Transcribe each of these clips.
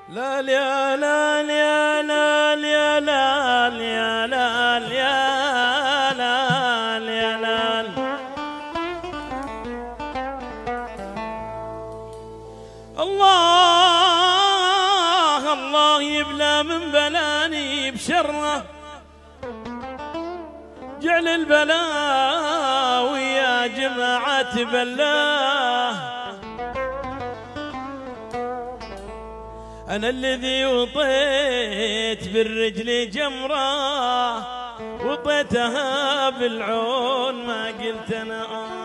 لا يا لا يا لا يا لا يا لا يا لا يا لا. الله الله يبلى من بلاني بشره، جعل البلاء ويا جماعة بلاه. أنا الذي وطيت بالرجل جمرة، وطيتها بالعون ما قلت أنا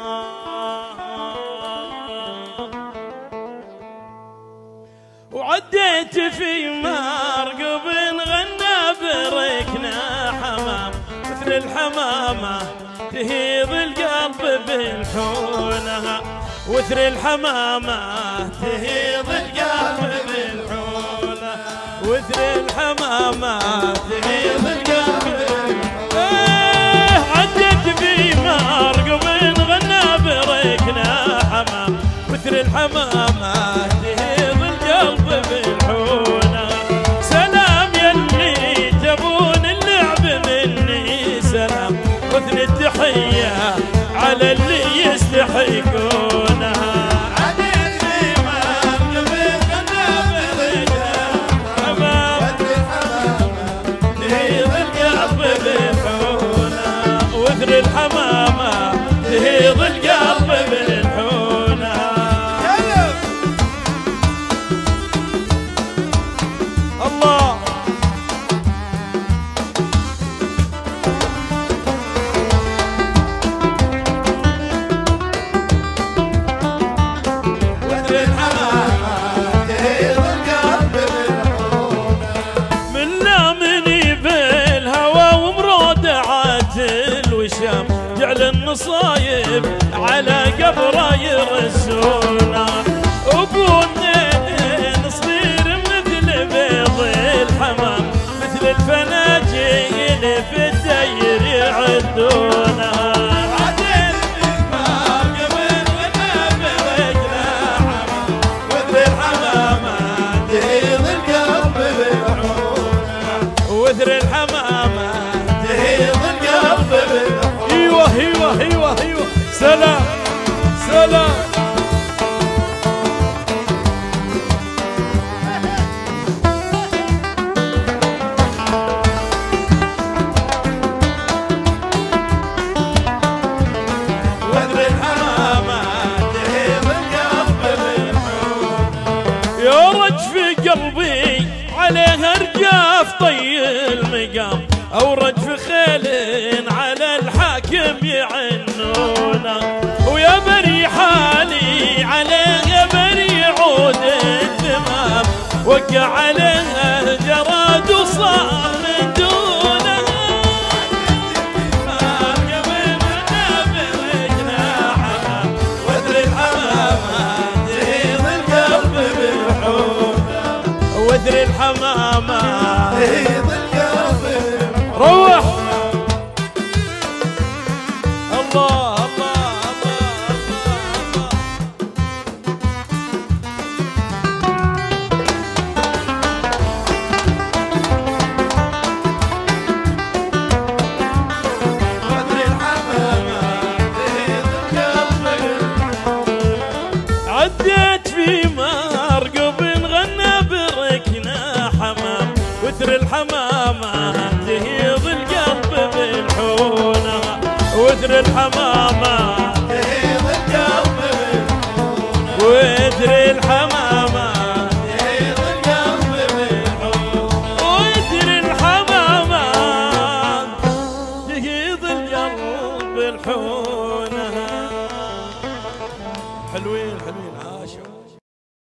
وعديت في مرقب غنى بركنا حمام، مثل الحمامة تهيض القلب بالحونها، وثر الحمامة تهيض القلب بالحونة، وثر الحمامة تهيض القلب بالحونة. عدت في مرقب غنى بركنا حمام، وثر الحمامة تهيض القلب بالحونة. سلام يلي تبون اللعب مني سلام، وثر التحية على اللي يستحقونها. عدت في مرقب غنى بركنا حمام، وثر الحمامة تهيض القلب بالحونة، وثر الحمامة تهيض القلب بالحونة. الله جعل النصايب على قبره يرسونا، وبونين صغير مثل بيض الحمام، مثل الفناجيل في الدير يعدونا. عدت في مرقب غنى بركنا حمام، وثر الحمامة تهيض القلب بالحونة، وثر الحمامة تهيض القلب بالحونة. ايوه ايوه ايوه ايوه سلام سلام. وثر الحمامة تهيض القلب بالحونة. يا رج في قلبي عليها رجاف طي المقام، او رج في خيل على الحاكم يعنونا، ويا بري حالي عليه بري عود التمام، وقع عليها جراد وصار من دونها. مرقب غنى بركنا حمام، وثر الحمامة تهيض القلب بالحونة، وثر الحمامة تهيض القلب بالحونة. روح الله الله الله الله. وثر الحمامة تهيض القلب. عديت في مرقب غنى بركنا حمام، وثر الحمامة تهيض القلب بالحونة، وثر الحمامة تهيض القلب بالحونة، وثر الحمامة تهيض القلب بالحونة، وثر الحمامة تهيض القلب بالحونة.